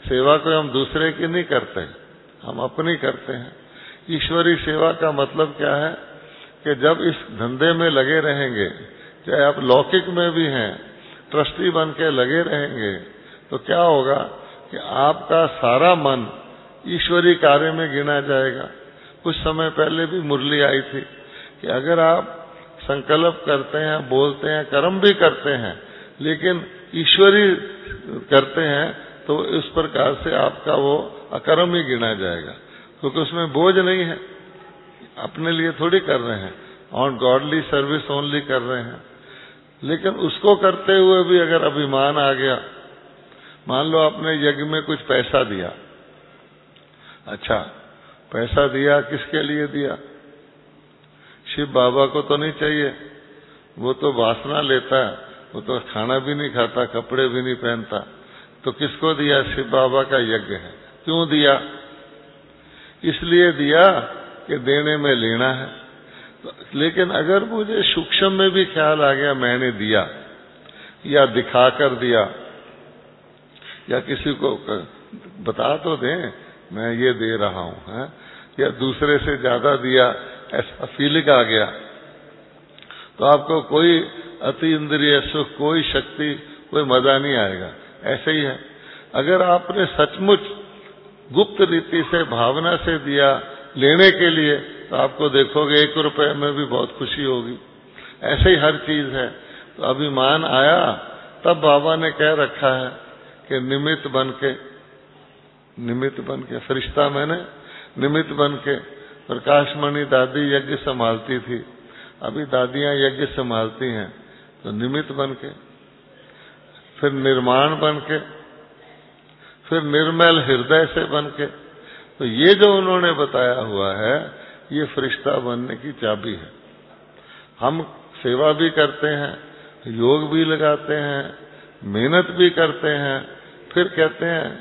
सेवा को हम दूसरे की नहीं करते, हम अपनी करते हैं। ईश्वरी सेवा का मतलब क्या है कि जब इस धंधे में लगे रहेंगे, चाहे आप लौकिक में भी हैं, ट्रस्टी बन के लगे रहेंगे, तो क्या होगा कि आपका सारा मन ईश्वरी कार्य में गिना जाएगा। कुछ समय पहले भी मुरली आई थी कि अगर आप संकल्प करते हैं, बोलते हैं, कर्म भी करते हैं, लेकिन ईश्वरी करते हैं, तो इस प्रकार से आपका वो अकर्म ही गिना जाएगा, क्योंकि उसमें बोझ नहीं है, अपने लिए थोड़ी कर रहे हैं, ऑन गॉडली सर्विस ओनली कर रहे हैं। लेकिन उसको करते हुए भी अगर अभिमान आ गया, मान लो आपने यज्ञ में कुछ पैसा दिया, अच्छा पैसा दिया, किसके लिए दिया? शिव बाबा को तो नहीं चाहिए, वो तो वासना लेता है, वो तो खाना भी नहीं खाता, कपड़े भी नहीं पहनता, तो किसको दिया? शिव बाबा का यज्ञ है। क्यों दिया? इसलिए दिया कि देने में लेना है। लेकिन अगर मुझे सूक्ष्म में भी ख्याल आ गया मैंने दिया, या दिखाकर दिया, या किसी को बता तो दें मैं ये दे रहा हूं, है? या दूसरे से ज्यादा दिया, ऐसा फीलिंग आ गया, तो आपको कोई अति इंद्रिय सुख, कोई शक्ति, कोई मजा नहीं आएगा। ऐसे ही है, अगर आपने सचमुच गुप्त रीति से, भावना से दिया लेने के लिए, तो आपको देखोगे 1 रुपए में भी बहुत खुशी होगी। ऐसे ही हर चीज है। तो अभिमान आया, तब बाबा ने कह रखा है कि निमित्त बन के फरिश्ता, मैंने निमित्त बन के। प्रकाशमणि दादी यज्ञ संभालती थी, अभी दादियां यज्ञ संभालती हैं, तो निमित्त बन के, फिर निर्माण बन के, फिर निर्मल हृदय से बन के। तो ये जो उन्होंने बताया हुआ है, ये फरिश्ता बनने की चाबी है। हम सेवा भी करते हैं, योग भी लगाते हैं, मेहनत भी करते हैं, फिर कहते हैं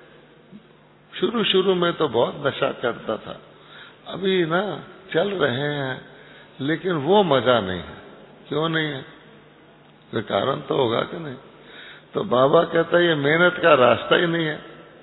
शुरू में तो बहुत नशा करता था, अभी ना चल रहे हैं, लेकिन वो मजा नहीं है। क्यों नहीं है? कोई कारण तो होगा कि नहीं? तो बाबा कहता है ये मेहनत का रास्ता ही नहीं है।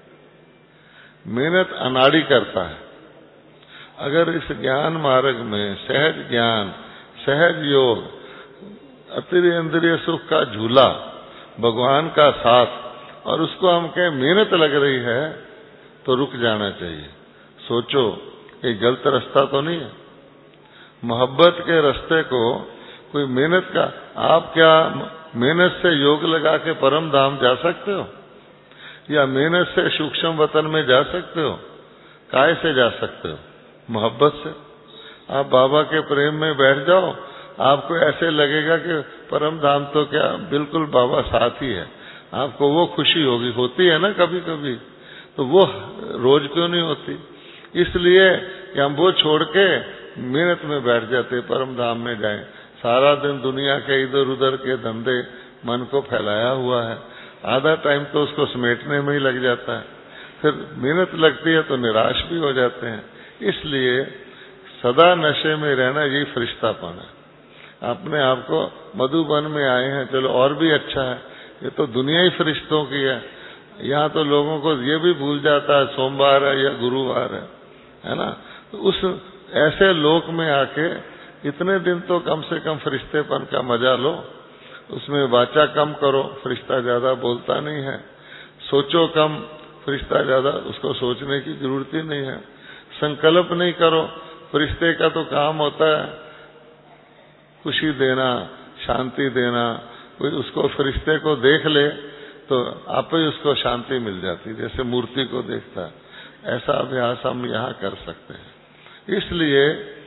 मेहनत अनाड़ी करता है। अगर इस ज्ञान मार्ग में सहज ज्ञान, सहज योग, अतिरिक्त इंद्रिय सुख का झूला, भगवान का साथ, और उसको हम कहें मेहनत लग रही है, तो रुक जाना चाहिए। सोचो ये गलत रास्ता तो नहीं है। मोहब्बत के रास्ते को कोई मेहनत का, आप क्या मेहनत से योग लगा के परम धाम जा सकते हो? या मेहनत से सूक्ष्म वतन में जा सकते हो? काय से जा सकते हो? मोहब्बत से। आप बाबा के प्रेम में बैठ जाओ, आपको ऐसे लगेगा कि परम धाम तो क्या, बिल्कुल बाबा साथ ही है। आपको वो खुशी होगी, होती है ना कभी कभी, तो वो रोज क्यों नहीं होती? इसलिए कि हम वो छोड़ के मेहनत में बैठ जाते, परम धाम में जाएं। सारा दिन दुनिया के इधर उधर के धंधे मन को फैलाया हुआ है, आधा टाइम तो उसको समेटने में ही लग जाता है, फिर मेहनत लगती है तो निराश भी हो जाते हैं। इसलिए सदा नशे में रहना यही फरिश्तापन है। अपने आप को मधुबन में आए हैं, चलो और भी अच्छा है, ये तो दुनिया ही फरिश्तों की है। यहाँ तो लोगों को ये भी भूल जाता है सोमवार है या गुरुवार है ना? तो उस ऐसे लोक में आके इतने दिन तो कम से कम फरिश्तेपन का मजा लो। उसमें वाचा कम करो, फरिश्ता ज्यादा बोलता नहीं है। सोचो कम, फरिश्ता ज्यादा, उसको सोचने की जरूरत ही नहीं है। संकल्प नहीं करो, फरिश्ते का तो काम होता है खुशी देना, शांति देना। कोई उसको फरिश्ते को देख ले तो आप ही उसको शांति मिल जाती, जैसे मूर्ति को देखता है। ऐसा अभ्यास हम यहाँ कर सकते हैं। इसलिए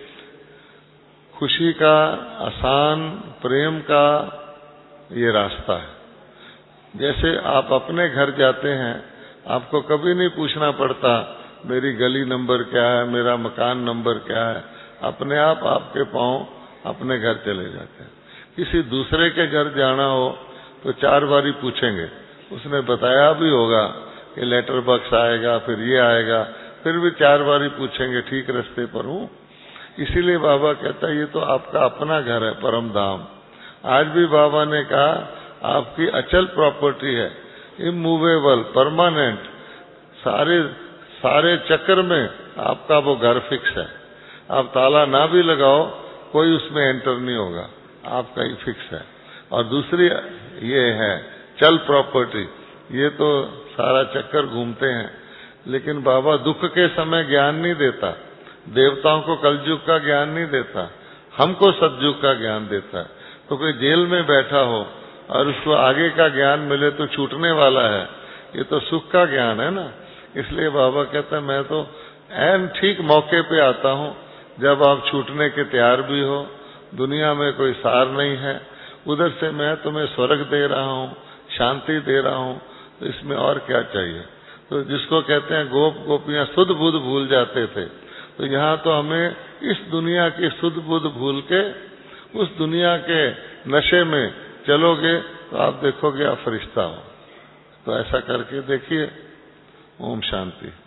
खुशी का, आसान प्रेम का ये रास्ता है। जैसे आप अपने घर जाते हैं, आपको कभी नहीं पूछना पड़ता मेरी गली नंबर क्या है, मेरा मकान नंबर क्या है। अपने आप आपके पांव अपने घर चले जाते हैं। किसी दूसरे के घर जाना हो तो 4 बारी पूछेंगे, उसने बताया भी होगा कि लेटर बॉक्स आएगा, फिर ये आएगा, फिर भी 4 बारी पूछेंगे ठीक रास्ते पर हूँ। इसीलिए बाबा कहता है ये तो आपका अपना घर है, परम धाम। आज भी बाबा ने कहा आपकी अचल प्रॉपर्टी है, इमूवेबल, परमानेंट, सारे चक्कर में आपका वो घर फिक्स है। आप ताला ना भी लगाओ, कोई उसमें एंटर नहीं होगा, आपका ही फिक्स है। और दूसरी ये है चल प्रॉपर्टी, ये तो सारा चक्कर घूमते हैं, लेकिन बाबा दुख के समय ज्ञान नहीं देता, देवताओं को कलयुग का ज्ञान नहीं देता, हमको सतयुग का ज्ञान देता है। तो कोई जेल में बैठा हो और उसको आगे का ज्ञान मिले तो छूटने वाला है, ये तो सुख का ज्ञान है ना। इसलिए बाबा कहते हैं मैं तो ऐन ठीक मौके पे आता हूँ जब आप छूटने के तैयार भी हो, दुनिया में कोई सार नहीं है, उधर से मैं तुम्हें स्वर्ग दे रहा हूँ, शांति दे रहा हूँ, तो इसमें और क्या चाहिए। तो जिसको कहते हैं गोप गोपियां शुद्ध बुद्ध भूल जाते थे, तो यहाँ तो हमें इस दुनिया की शुद्ध बुद्ध भूल के उस दुनिया के नशे में चलोगे तो आप देखोगे आप फरिश्ता हो। तो ऐसा करके देखिए। ओम शांति।